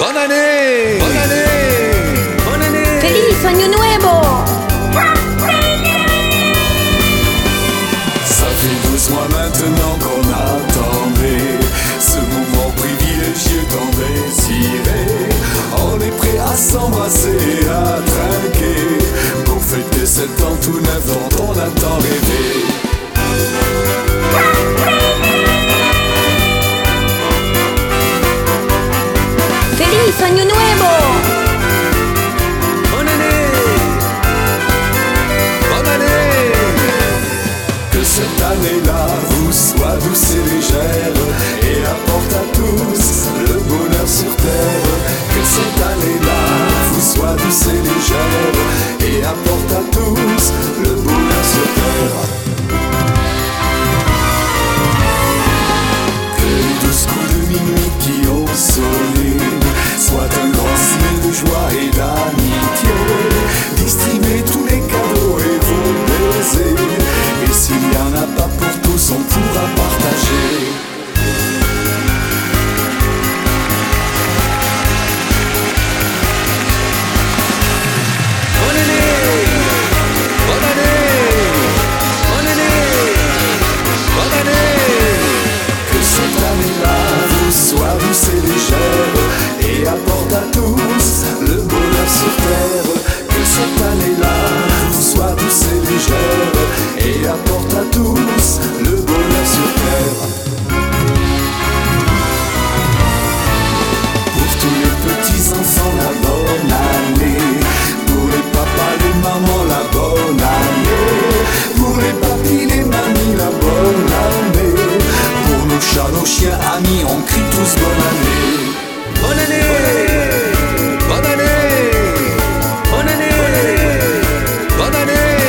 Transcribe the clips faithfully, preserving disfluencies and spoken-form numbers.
Bonne année! Bonne année! Bonne année! ¡Feliz Año Nuevo! Ça fait douze mois maintenant qu'on attendait ce moment privilégié tant désiré. On est prêt à s'embrasser et à trinquer pour fêter sept ans tout neuf dont on a tant rêvé. ¡Feliz Año Nuevo! Bonne année! Bonne année! Que cette année-là vous soit douce et légère et apporte à tous le bonheur sur terre. Que cette année-là vous soit douce et légère et apporte à tous le bonheur sur terre. Que les douze coups de minuit qui ont sonné soient un grand signe de joie et d'amitié. Distribuez tous les cadeaux et vos baisers, et s'il n'y en a pas pour tous, on pourra partager. Bonne année! Bonne année! Bonne année! Bonne année! Que cette année-là vous soit douce et légère et apporte à tous le bonheur sur terre. Que cette année-là vous soit douce et légère et apporte à tous le bonheur sur terre. Pour tous les petits enfants la bonne année, pour les papas, les mamans la bonne année, pour les papis, les mamies la bonne année, pour nos chats, nos chiens, amis, on crie tous bonne année. Bonne année! Bonne année! Bonne année! Bonne année!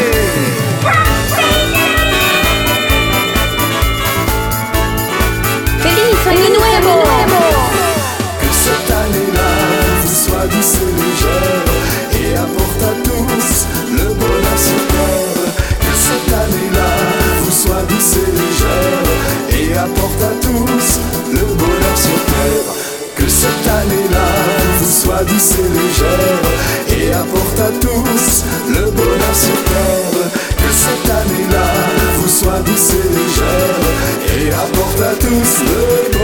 ¡Feliz Año Nuevo! Que cette année-là vous soit douce et légère et apporte à tous le bonheur sur terre. Que cette année-là vous soit douce et légère et apporte à tous le bonheur sur terre. Que cette année-là vous soit douce et légère et apporte à tous le bonheur sur terre. Que cette année-là vous soit douce et légère et apporte à tous le bonheur.